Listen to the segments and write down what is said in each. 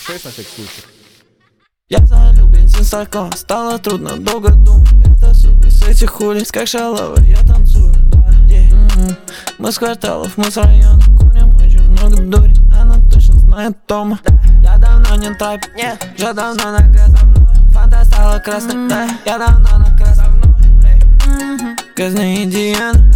6 на всякий случай. Я залил бензин стакан, стало трудно долго думать. Это сука с этих улиц, как шалава, я танцую, да, Мы с кварталов, мы с района, курим очень много дури. Она точно знает Тома, да. Я давно не тайп, нет, уже давно наказан. Фанта стала красной, да, я давно наказан. Грязная Диана,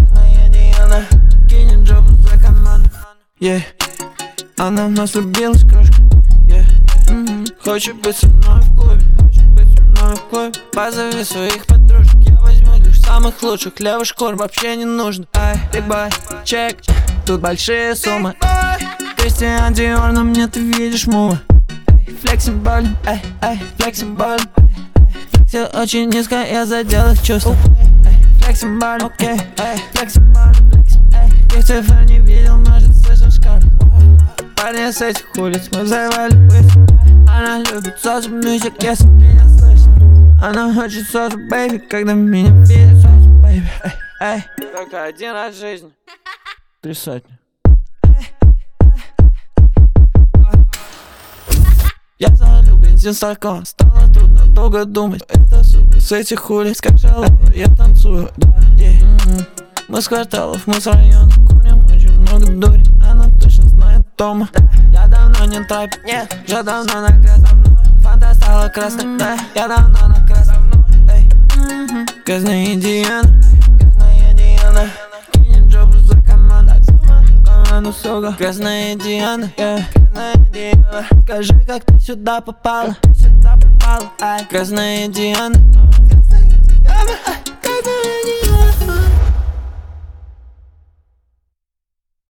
кинет жопу за команду, Она в нас влюбилась, крошка, Хочет быть со мной в клубе, Позови своих подружек, я возьму лишь самых лучших. Левый шкур вообще не нужно. Ай, big boy, чек, тут большие суммы. Кристиан Диор, на мне ты видишь мува. Флексим болен, флексим болен. Флексил очень низко, я задел их чувства. Флексим болен, флексим болен. Тех цифр не видел, может слышал шкаф. Парни с этих улиц мы взорвали быстро. Она любит сосу мюзик, если меня слышит. Она хочет сосу, бэйби, когда меня видит сосу, бэйби. Только один раз в жизни 3 сотни. Я залил бензин стакан, стало трудно долго думать. Это сука с этих улиц, как шалава, я танцую, да, Мы с кварталов, мы с района, курим очень много дури. Она точно знает Тома, да. Я давно не тайп, нет, уже давно наказан. Фанта стала красной, да, я давно наказан. Грязная Диана, кинет жопу за команду, сука. Грязная Диана, Скажи, как ты сюда попала, Грязная Диана,